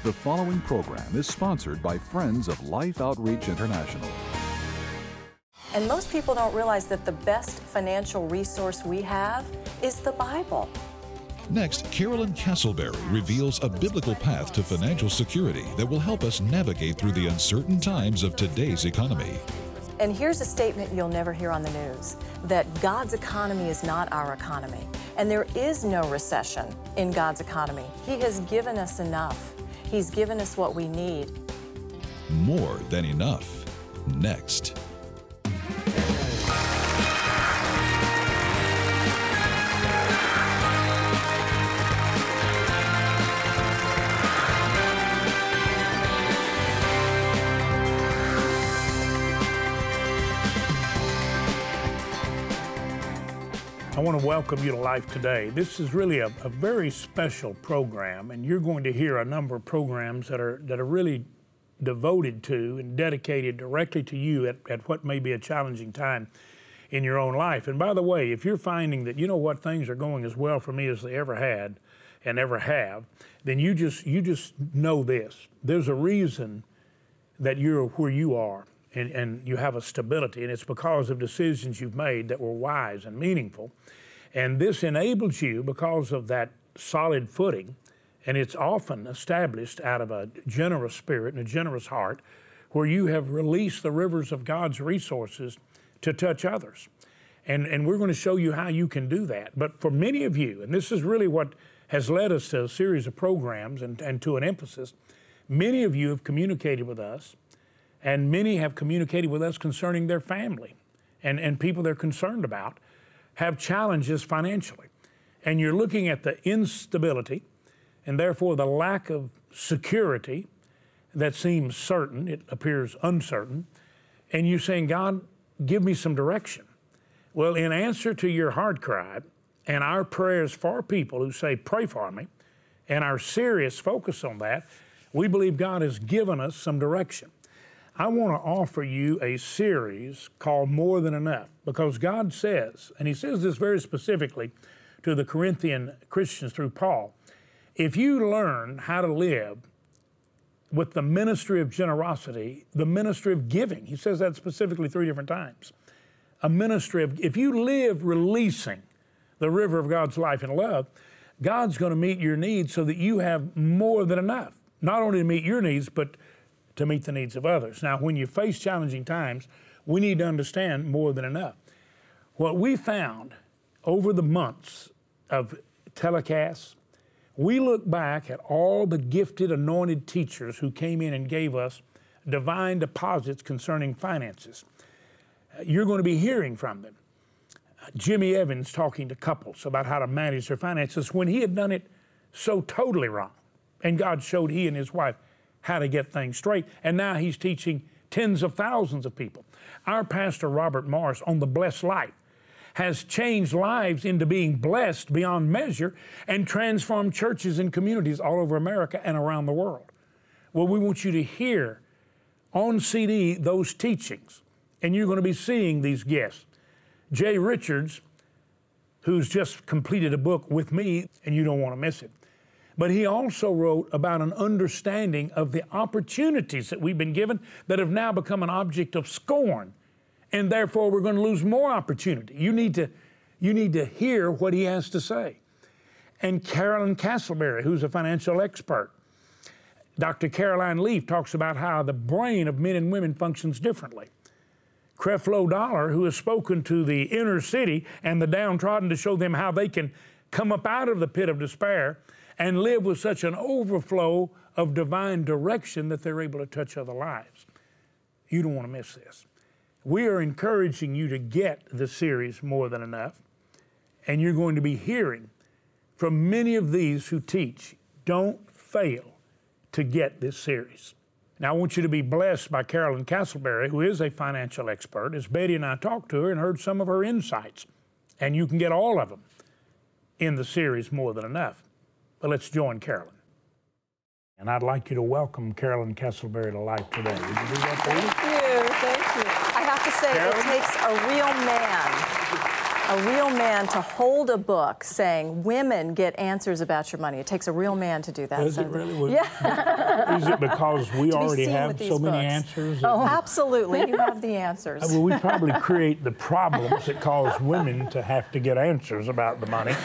The following program is sponsored by Friends of Life Outreach International. And most people don't realize that the best financial resource we have is the Bible. Next, Carolyn Castleberry reveals a biblical path to financial security that will help us navigate through the uncertain times of today's economy. And here's a statement you'll never hear on the news, that God's economy is not our economy. And there is no recession in God's economy. He has given us enough. He's given us what we need. More than enough. Next. I want to welcome you to Life Today. This is really a very special program, and you're going to hear a number of programs that are really devoted to and dedicated directly to you at what may be a challenging time in your own life. And by the way, if you're finding that, you know what, things are going as well for me as they ever had and ever have, then you just know this. There's a reason that you're where you are. And you have a stability, and it's because of decisions you've made that were wise and meaningful. And this enables you because of that solid footing, and it's often established out of a generous spirit and a generous heart, where you have released the rivers of God's resources to touch others. And we're going to show you how you can do that. But for many of you, and this is really what has led us to a series of programs and to an emphasis, many of you have communicated with us, and many have communicated with us concerning their family and people they're concerned about have challenges financially. And you're looking at the instability and therefore the lack of security that seems certain, it appears uncertain, and you're saying, God, give me some direction. Well, in answer to your heart cry and our prayers for people who say, pray for me, and our serious focus on that, we believe God has given us some direction. I want to offer you a series called More Than Enough, because God says, and He says this very specifically to the Corinthian Christians through Paul, if you learn how to live with the ministry of generosity, the ministry of giving, He says that specifically 3 different times, a ministry of, if you live releasing the river of God's life and love, God's going to meet your needs so that you have more than enough, not only to meet your needs, but to meet the needs of others. Now, when you face challenging times, we need to understand more than enough. What we found over the months of telecasts, we look back at all the gifted, anointed teachers who came in and gave us divine deposits concerning finances. You're going to be hearing from them. Jimmy Evans talking to couples about how to manage their finances when he had done it so totally wrong. And God showed he and his wife how to get things straight. And now he's teaching tens of thousands of people. Our pastor, Robert Morris, on The Blessed Life, has changed lives into being blessed beyond measure and transformed churches and communities all over America and around the world. Well, we want you to hear on CD those teachings, and you're going to be seeing these guests. Jay Richards, who's just completed a book with me, and you don't want to miss it. But he also wrote about an understanding of the opportunities that we've been given that have now become an object of scorn, and therefore we're going to lose more opportunity. You need to hear what he has to say. And Carolyn Castleberry, who's a financial expert. Dr. Caroline Leaf talks about how the brain of men and women functions differently. Creflo Dollar, who has spoken to the inner city and the downtrodden to show them how they can come up out of the pit of despair and live with such an overflow of divine direction that they're able to touch other lives. You don't want to miss this. We are encouraging you to get the series More Than Enough, and you're going to be hearing from many of these who teach. Don't fail to get this series. Now, I want you to be blessed by Carolyn Castleberry, who is a financial expert, as Betty and I talked to her and heard some of her insights, and you can get all of them in the series More Than Enough. But let's join Carolyn. And I'd like you to welcome Carolyn Castleberry to Life Today. Would you do that, please? Thank you. I have to say, Carolyn? It takes a real man A real man to hold a book saying, women get answers about your money. It takes a real man to do that. Does it really? Yeah. Is it because we already seen have with these so many books. answers? Oh, absolutely. You have the answers. Well, we probably create the problems that cause women to have to get answers about the money.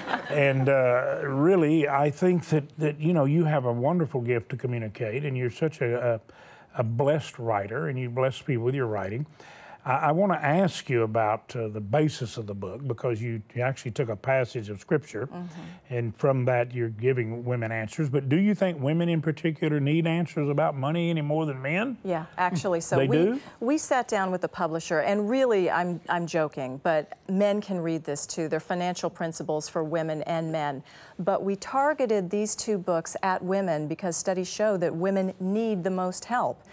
And really, I think that you know, you have a wonderful gift to communicate, and you're such a blessed writer, and you bless people with your writing. I want to ask you about the basis of the book, because you actually took a passage of Scripture, and from that you're giving women answers. But do you think women in particular need answers about money any more than men? Yeah, actually. So we sat down with the publisher, and really, I'm joking, but men can read this too. They're financial principles for women and men. But we targeted these two books at women because studies show that women need the most help.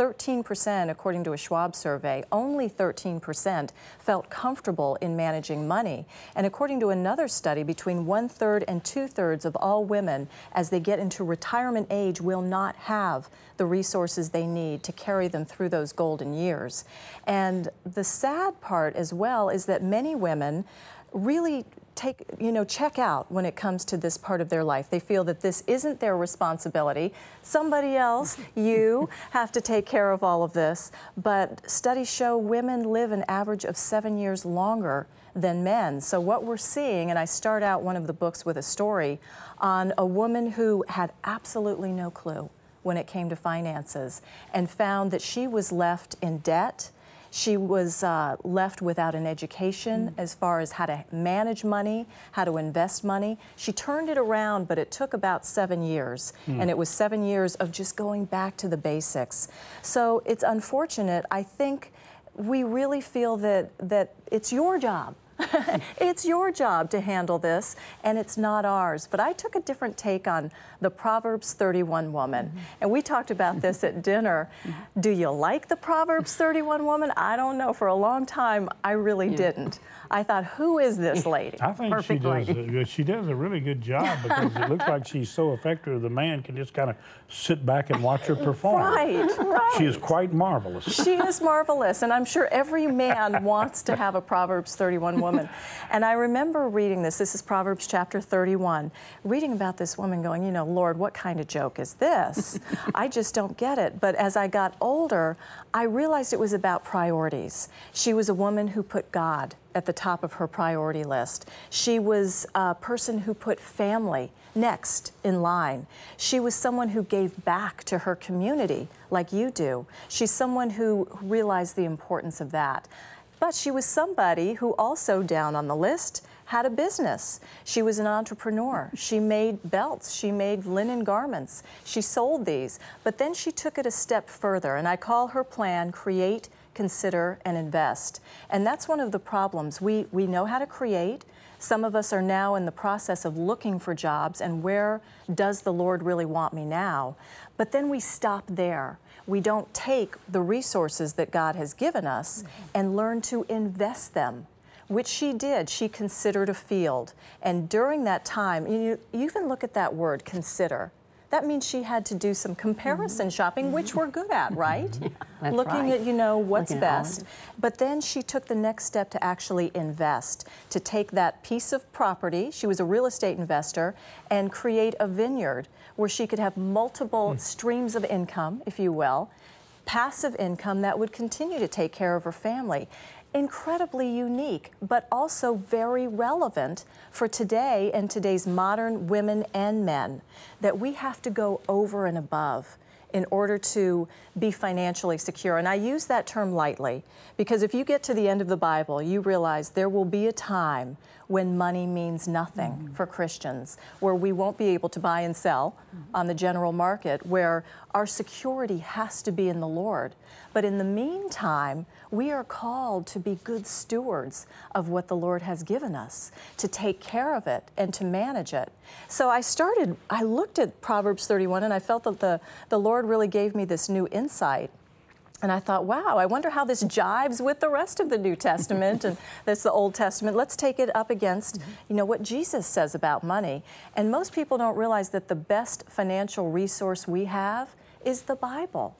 13%, according to a Schwab survey, only 13% felt comfortable in managing money. And according to another study, between 1/3 and 2/3 of all women, as they get into retirement age, will not have the resources they need to carry them through those golden years. And the sad part as well is that many women really check out when it comes to this part of their life. They feel that this isn't their responsibility. Somebody else, you, have to take care of all of this. But studies show women live an average of 7 years longer than men. So what we're seeing, and I start out one of the books with a story on a woman who had absolutely no clue when it came to finances and found that she was left in debt. She was left without an education as far as how to manage money, how to invest money. She turned it around, but it took about 7 years. And it was 7 years of just going back to the basics. So it's unfortunate. I think we really feel that it's your job. It's your job to handle this, and it's not ours. But I took a different take on the Proverbs 31 woman. And we talked about this at dinner. Do you like the Proverbs 31 woman? I don't know. For a long time, I really didn't. I thought, who is this lady? I think she does a really good job, because it looks like she's so effective the man can just kind of sit back and watch her perform. Right. She is quite marvelous. She is marvelous, and I'm sure every man wants to have a Proverbs 31 woman. And I remember reading this. This is Proverbs chapter 31, reading about this woman going, you know, Lord, what kind of joke is this? I just don't get it. But as I got older, I realized it was about priorities. She was a woman who put God at the top of her priority list. She was a person who put family next in line. She was someone who gave back to her community like you do. She's someone who realized the importance of that. But she was somebody who also, down on the list, had a business. She was an entrepreneur. She made belts. She made linen garments. She sold these. But then she took it a step further, and I call her plan Create, Consider, and Invest. And that's one of the problems. We know how to create. Some of us are now in the process of looking for jobs, and where does the Lord really want me now? But then we stop there. We don't take the resources that God has given us and learn to invest them, which she did. She considered a field. And during that time, you even look at that word, consider. That means she had to do some comparison shopping, which we're good at, right? That's Looking right. at, what's Looking at best. But then she took the next step to actually invest, to take that piece of property, she was a real estate investor, and create a vineyard where she could have multiple streams of income, if you will, passive income that would continue to take care of her family. Incredibly unique, but also very relevant for today and today's modern women and men, that we have to go over and above in order to be financially secure. And I use that term lightly, because if you get to the end of the Bible, you realize there will be a time when money means nothing for Christians, where we won't be able to buy and sell on the general market, where our security has to be in the Lord. But in the meantime, we are called to be good stewards of what the Lord has given us, to take care of it and to manage it. So I looked at Proverbs 31, and I felt that the Lord really gave me this new insight. And I thought, wow, I wonder how this jives with the rest of the New Testament, and that's the Old Testament. Let's take it up against, what Jesus says about money. And most people don't realize that the best financial resource we have is the Bible.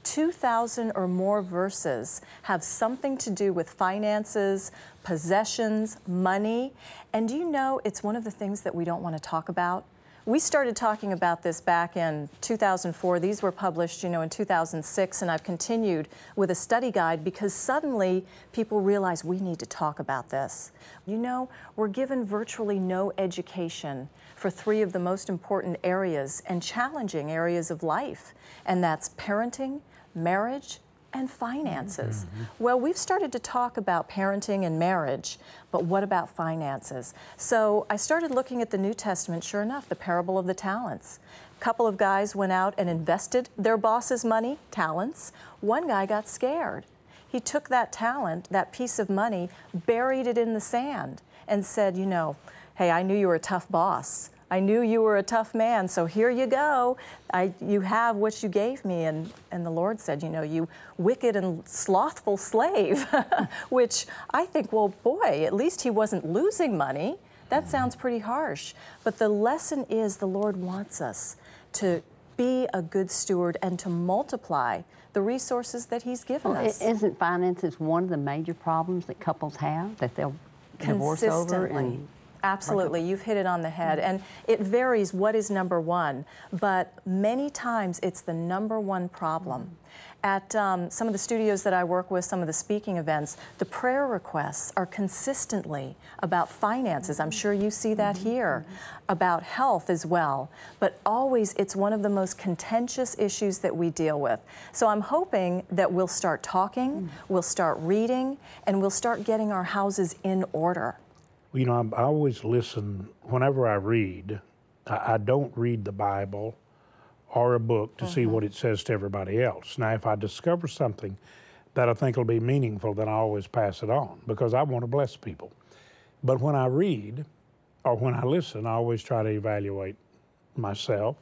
2,000 or more verses have something to do with finances, possessions, money. And do you know it's one of the things that we don't want to talk about? We started talking about this back in 2004. These were published, in 2006, and I've continued with a study guide because suddenly people realize we need to talk about this. We're given virtually no education for three of the most important areas and challenging areas of life, and that's parenting, marriage, and finances. Well, we've started to talk about parenting and marriage, but what about finances? So I started looking at the New Testament, sure enough, the parable of the talents. A couple of guys went out and invested their boss's money, talents. One guy got scared. He took that talent, that piece of money, buried it in the sand, and said, hey, I knew you were a tough boss. I knew you were a tough man, so here you go. You have what you gave me. And the Lord said, you wicked and slothful slave, which I think, well, boy, at least he wasn't losing money. That sounds pretty harsh. But the lesson is the Lord wants us to be a good steward and to multiply the resources that He's given us. Isn't finances one of the major problems that couples have, that they'll divorce over? Absolutely, you've hit it on the head. And it varies what is number one, but many times it's the number one problem. At some of the studios that I work with, some of the speaking events, the prayer requests are consistently about finances. I'm sure you see that here, about health as well. But always it's one of the most contentious issues that we deal with. So I'm hoping that we'll start talking, we'll start reading, and we'll start getting our houses in order. I always listen whenever I read. I don't read the Bible or a book to see what it says to everybody else. Now, if I discover something that I think will be meaningful, then I always pass it on because I want to bless people. But when I read or when I listen, I always try to evaluate myself,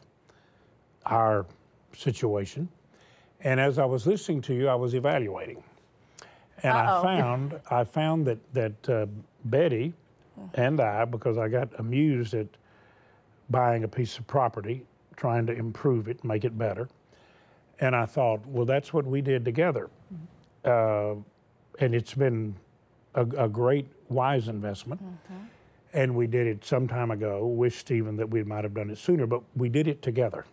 our situation. And as I was listening to you, I was evaluating. And I found that Betty and I, because I got amused at buying a piece of property, trying to improve it, make it better. And I thought, well, that's what we did together. And it's been a great, wise investment. And we did it some time ago. Wish, Stephen, that we might have done it sooner, but we did it together.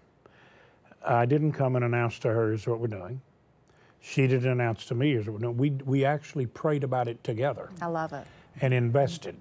I didn't come and announce to her, here's what we're doing. She didn't announce to me, here's what we're doing. We actually prayed about it together. I love it. And invested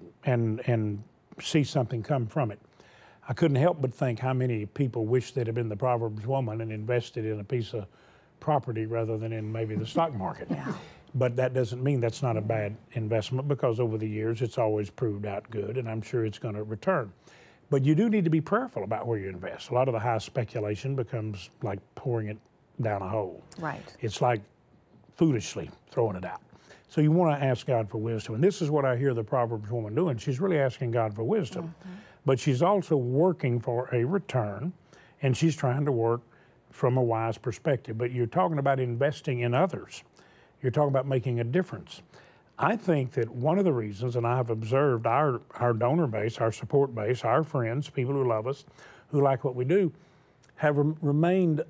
and see something come from it. I couldn't help but think how many people wish they'd have been the Proverbs woman and invested in a piece of property rather than in maybe the stock market. But that doesn't mean that's not a bad investment because over the years it's always proved out good and I'm sure it's going to return. But you do need to be prayerful about where you invest. A lot of the high speculation becomes like pouring it down a hole. Right. It's like foolishly throwing it out. So you want to ask God for wisdom. And this is what I hear the Proverbs woman doing. She's really asking God for wisdom. But she's also working for a return, and she's trying to work from a wise perspective. But you're talking about investing in others. You're talking about making a difference. I think that one of the reasons, and I've observed our donor base, our support base, our friends, people who love us, who like what we do, have remained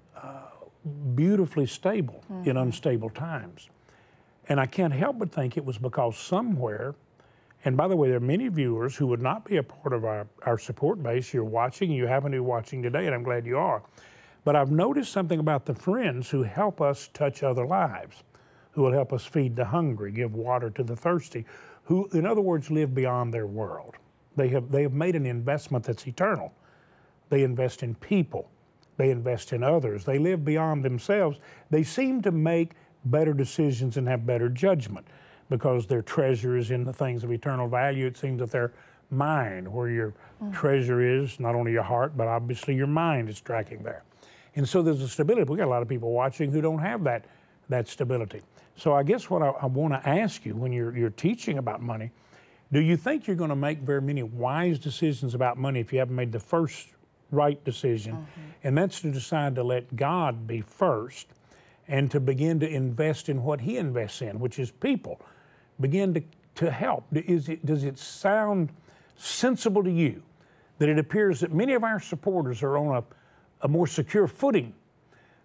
beautifully stable in unstable times. And I can't help but think it was because somewhere, and by the way, there are many viewers who would not be a part of our support base. You're watching, you happen to be watching today, and I'm glad you are. But I've noticed something about the friends who help us touch other lives, who will help us feed the hungry, give water to the thirsty, who, in other words, live beyond their world. They have made an investment that's eternal. They invest in people. They invest in others. They live beyond themselves. They seem to make better decisions and have better judgment because their treasure is in the things of eternal value. It seems that their mind, where your treasure is, not only your heart, but obviously your mind is tracking there. And so there's a stability. We've got a lot of people watching who don't have that stability. So I guess what I want to ask you when you're teaching about money, do you think you're going to make very many wise decisions about money if you haven't made the first right decision? And that's to decide to let God be first and to begin to invest in what He invests in, which is people. Begin to help. Does it sound sensible to you that it appears that many of our supporters are on a more secure footing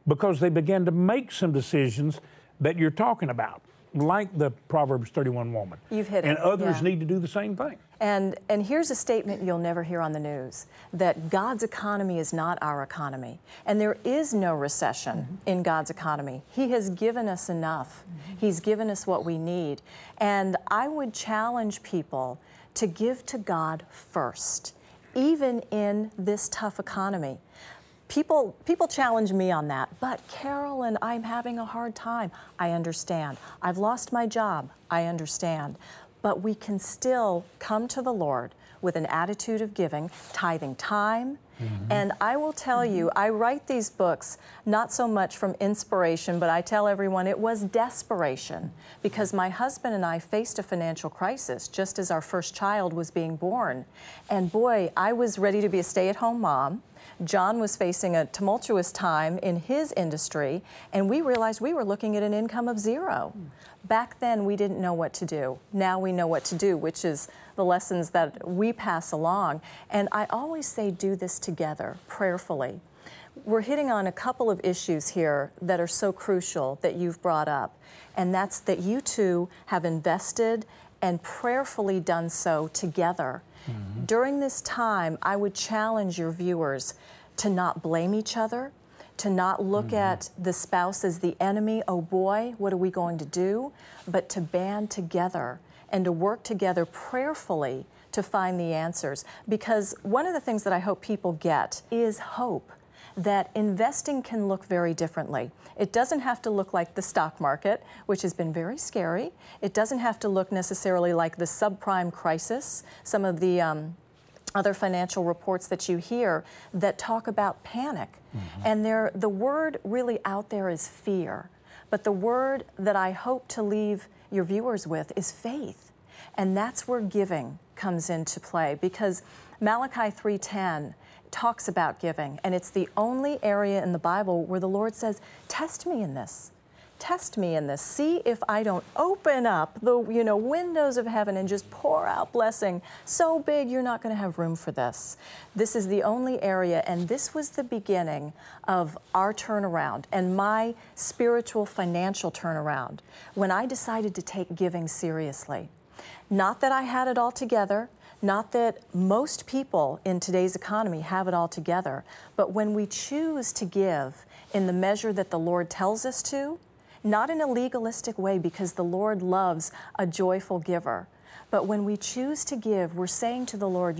because they began to make some decisions that you're talking about, like the Proverbs 31 woman. You've hit it. And others yeah. need to do the same thing. And here's a statement you'll never hear on the news, that God's economy is not our economy. And there is no recession in God's economy. He has given us enough. He's given us what we need. And I would challenge people to give to God first, even in this tough economy. People challenge me on that, but Carolyn, I'm having a hard time. I understand. I've lost my job. I understand. But we can still come to the Lord with an attitude of giving, tithing time. And I will tell you, I write these books not so much from inspiration, but I tell everyone it was desperation, because my husband and I faced a financial crisis just as our first child was being born. And boy, I was ready to be a stay-at-home mom. John was facing a tumultuous time in his industry, and we realized we were looking at an income of zero. Back then, we didn't know what to do. Now we know what to do, which is the lessons that we pass along. And I always say, do this together, prayerfully. We're hitting on a couple of issues here that are so crucial that you've brought up, and that's that you two have invested and prayerfully done so together. During this time, I would challenge your viewers to not blame each other, to not look at the spouse as the enemy, oh boy, what are we going to do? But to band together and to work together prayerfully to find the answers. Because one of the things that I hope people get is hope, that investing can look very differently. It doesn't have to look like the stock market, which has been very scary. It doesn't have to look necessarily like the subprime crisis, some of the other financial reports that you hear that talk about panic. And the word really out there is fear. But the word that I hope to leave your viewers with is faith. And that's where giving comes into play, because Malachi 3:10 talks about giving, and it's the only area in the Bible where the Lord says, test me in this. Test me in this. See if I don't open up the windows of heaven and just pour out blessing so big you're not going to have room for this. This is the only area, and this was the beginning of our turnaround and my spiritual financial turnaround when I decided to take giving seriously. Not that I had it all together, not that most people in today's economy have it all together, but when we choose to give in the measure that the Lord tells us to, not in a legalistic way, because the Lord loves a joyful giver, but when we choose to give, we're saying to the Lord,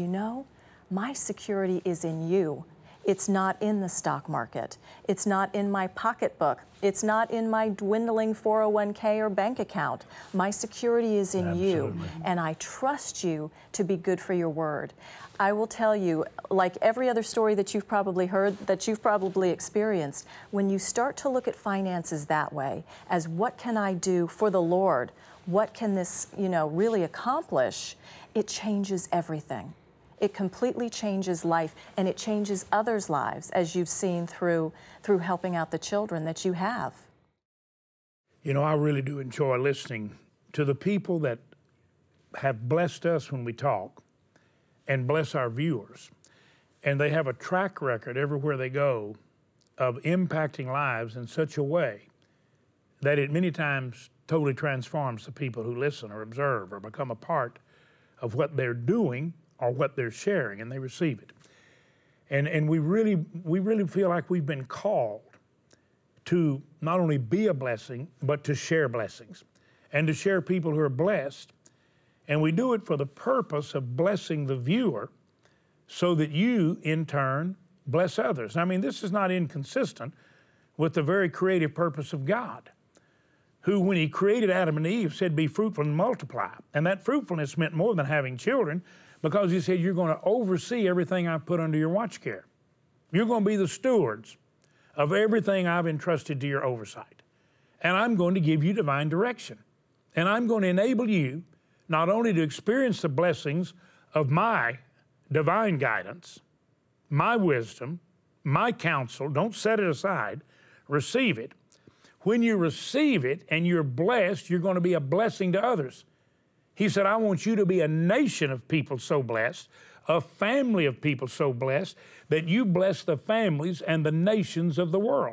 my security is in you. It's not in the stock market. It's not in my pocketbook. It's not in my dwindling 401k or bank account. My security is in you, and I trust you to be good for your word. I will tell you, like every other story that you've probably heard, that you've probably experienced, when you start to look at finances that way, as what can I do for the Lord? What can this, really accomplish? It changes everything. It completely changes life, and it changes others' lives, as you've seen through helping out the children that you have. I really do enjoy listening to the people that have blessed us when we talk and bless our viewers. And they have a track record everywhere they go of impacting lives in such a way that it many times totally transforms the people who listen or observe or become a part of what they're doing or what they're sharing, and they receive it. And we really feel like we've been called to not only be a blessing, but to share blessings and to share people who are blessed. And we do it for the purpose of blessing the viewer so that you, in turn, bless others. I mean, this is not inconsistent with the very creative purpose of God, who, when he created Adam and Eve, said, be fruitful and multiply. And that fruitfulness meant more than having children, because he said, you're going to oversee everything I've put under your watch care. You're going to be the stewards of everything I've entrusted to your oversight. And I'm going to give you divine direction. And I'm going to enable you not only to experience the blessings of my divine guidance, my wisdom, my counsel, don't set it aside, receive it. When you receive it and you're blessed, you're going to be a blessing to others. He said, I want you to be a nation of people so blessed, a family of people so blessed, that you bless the families and the nations of the world.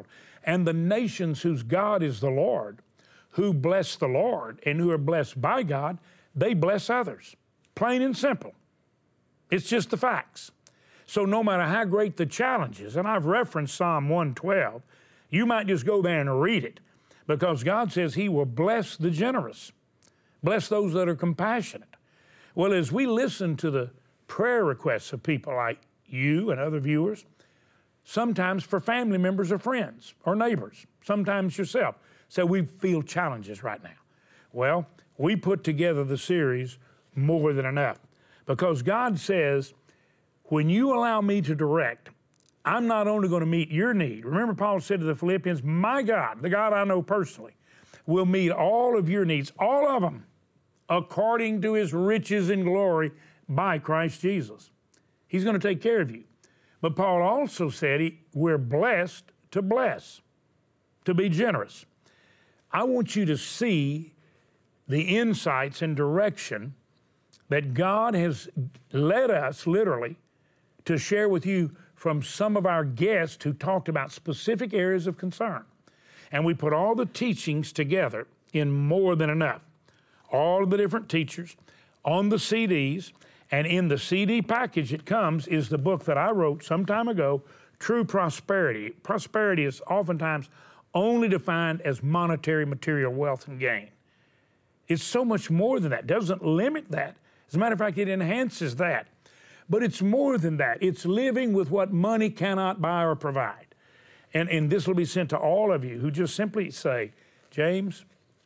And the nations whose God is the Lord, who bless the Lord and who are blessed by God, they bless others. Plain and simple. It's just the facts. So no matter how great the challenge is, and I've referenced Psalm 112, you might just go there and read it, because God says He will bless the generous, bless those that are compassionate. Well, as we listen to the prayer requests of people like you and other viewers, sometimes for family members or friends or neighbors, sometimes yourself, say we feel challenges right now. Well, we put together the series More Than Enough, because God says, when you allow me to direct, I'm not only going to meet your need. Remember, Paul said to the Philippians, my God, the God I know personally, will meet all of your needs, all of them, according to His riches and glory by Christ Jesus. He's going to take care of you. But Paul also said we're blessed to bless, to be generous. I want you to see the insights and direction that God has led us, literally, to share with you from some of our guests who talked about specific areas of concern. And we put all the teachings together in More Than Enough. All of the different teachers on the CDs, and in the CD package that comes is the book that I wrote some time ago, True Prosperity. Prosperity is oftentimes only defined as monetary, material wealth and gain. It's so much more than that. It doesn't limit that. As a matter of fact, it enhances that. But it's more than that. It's living with what money cannot buy or provide. And this will be sent to all of you who just simply say, James,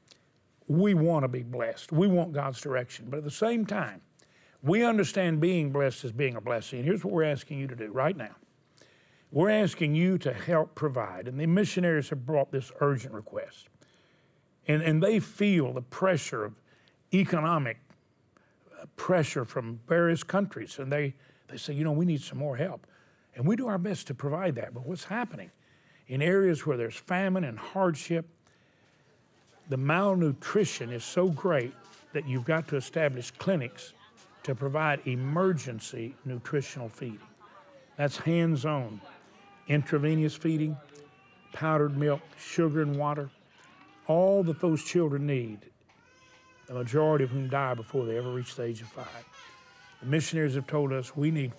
we want to be blessed. We want God's direction. But at the same time, we understand being blessed as being a blessing. And here's what we're asking you to do right now. We're asking you to help provide. And the missionaries have brought this urgent request. And they feel the pressure of economic pressure from various countries. And they say, we need some more help. And we do our best to provide that. But what's happening in areas where there's famine and hardship, the malnutrition is so great that you've got to establish clinics to provide emergency nutritional feeding. That's hands-on, intravenous feeding, powdered milk, sugar and water, all that those children need, the majority of whom die before they ever reach the age of 5. The missionaries have told us we need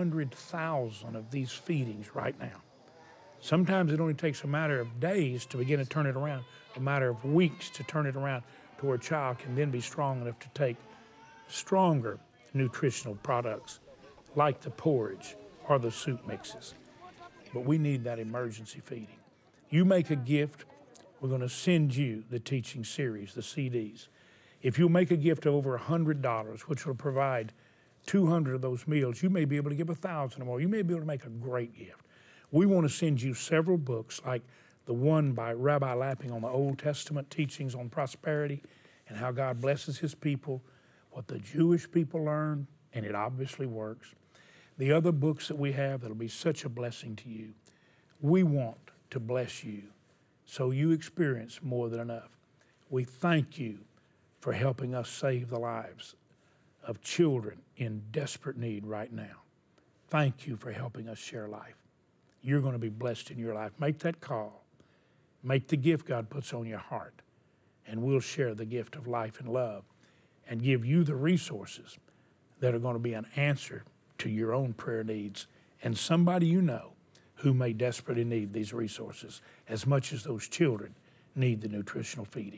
400,000 of these feedings right now. Sometimes it only takes a matter of days to begin to turn it around, a matter of weeks to turn it around to where a child can then be strong enough to take stronger nutritional products like the porridge or the soup mixes. But we need that emergency feeding. You make a gift, we're going to send you the teaching series, the CDs. If you make a gift of over $100, which will provide 200 of those meals, you may be able to give 1,000 or more. You may be able to make a great gift. We want to send you several books, like the one by Rabbi Lapping on the Old Testament teachings on prosperity and how God blesses His people, what the Jewish people learned, and it obviously works. The other books that we have that'll be such a blessing to you. We want to bless you so you experience more than enough. We thank you for helping us save the lives of children in desperate need right now. Thank you for helping us share life. You're going to be blessed in your life. Make that call. Make the gift God puts on your heart, and we'll share the gift of life and love and give you the resources that are going to be an answer to your own prayer needs and somebody you know who may desperately need these resources as much as those children need the nutritional feeding.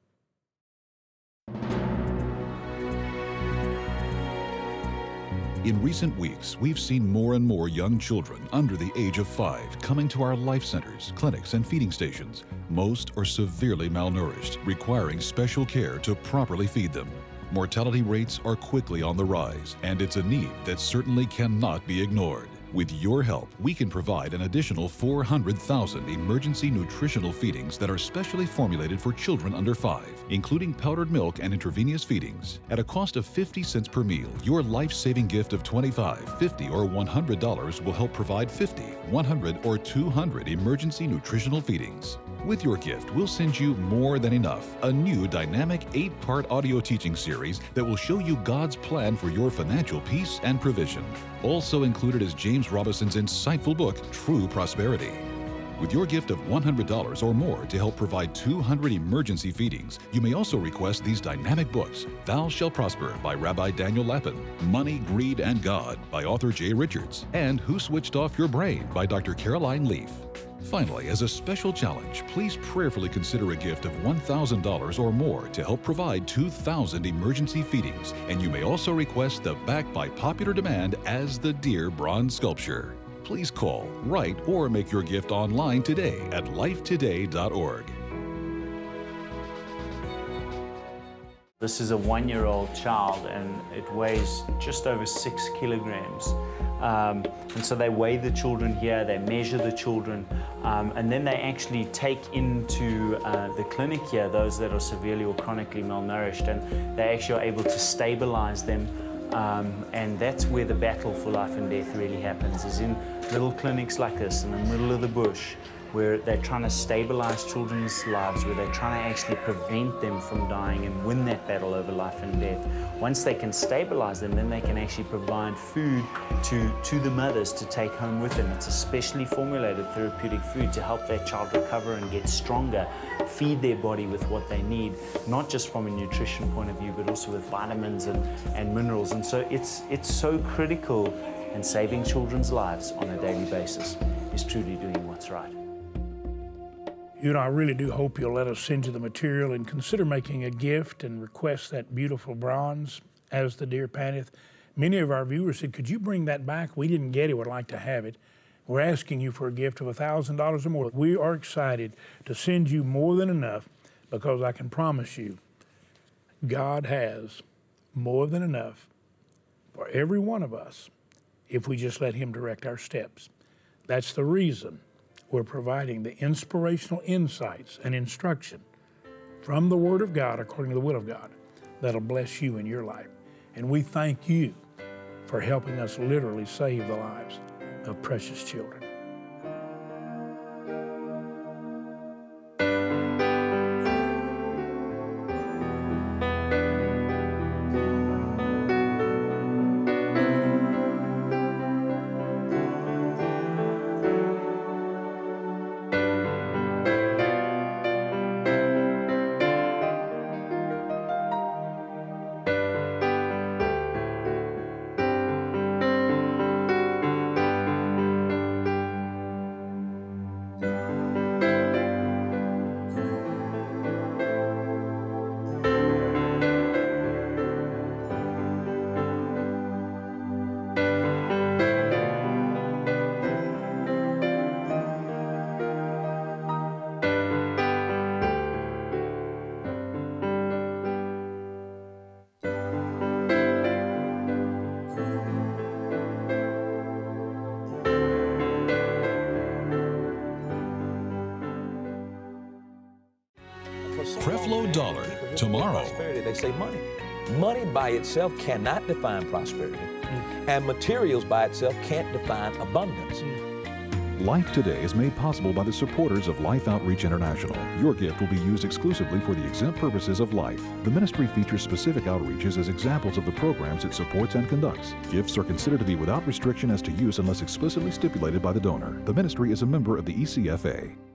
In recent weeks, we've seen more and more young children under the age of 5 coming to our life centers, clinics, and feeding stations. Most are severely malnourished, requiring special care to properly feed them. Mortality rates are quickly on the rise, and it's a need that certainly cannot be ignored. With your help, we can provide an additional 400,000 emergency nutritional feedings that are specially formulated for children under 5, including powdered milk and intravenous feedings. At a cost of 50 cents per meal, your life-saving gift of $25, $50, or $100 will help provide 50, 100, or 200 emergency nutritional feedings. With your gift, we'll send you More Than Enough, a new dynamic 8-part audio teaching series that will show you God's plan for your financial peace and provision. Also included is James Robinson's insightful book, True Prosperity. With your gift of $100 or more to help provide 200 emergency feedings, you may also request these dynamic books: Thou Shalt Prosper by Rabbi Daniel Lapin, Money, Greed, and God by author Jay Richards, and Who Switched Off Your Brain by Dr. Caroline Leaf. Finally, as a special challenge, please prayerfully consider a gift of $1,000 or more to help provide 2,000 emergency feedings, and you may also request the Back by Popular Demand As the Deer bronze sculpture. Please call, write, or make your gift online today at lifetoday.org. This is a 1-year-old child and it weighs just over 6 kilograms. And so they weigh the children here, they measure the children, and then they actually take into the clinic here those that are severely or chronically malnourished, and they actually are able to stabilize them. And that's where the battle for life and death really happens, is in little clinics like this in the middle of the bush, where they're trying to stabilize children's lives, where they're trying to actually prevent them from dying and win that battle over life and death. Once they can stabilize them, then they can actually provide food to the mothers to take home with them. It's a specially formulated therapeutic food to help that child recover and get stronger, feed their body with what they need, not just from a nutrition point of view, but also with vitamins and minerals. And so it's so critical, and saving children's lives on a daily basis is truly doing what's right. You know, I really do hope you'll let us send you the material and consider making a gift and request that beautiful bronze, As the Deer Panteth. Many of our viewers said, could you bring that back? We didn't get it, would like to have it. We're asking you for a gift of $1,000 or more. We are excited to send you more than enough, because I can promise you, God has more than enough for every one of us if we just let Him direct our steps. That's the reason we're providing the inspirational insights and instruction from the Word of God, according to the will of God, that'll bless you in your life. And we thank you for helping us literally save the lives of precious children. Creflo Dollar, tomorrow. They say money. Money by itself cannot define prosperity, and materials by itself can't define abundance. Life Today is made possible by the supporters of Life Outreach International. Your gift will be used exclusively for the exempt purposes of life. The ministry features specific outreaches as examples of the programs it supports and conducts. Gifts are considered to be without restriction as to use unless explicitly stipulated by the donor. The ministry is a member of the ECFA.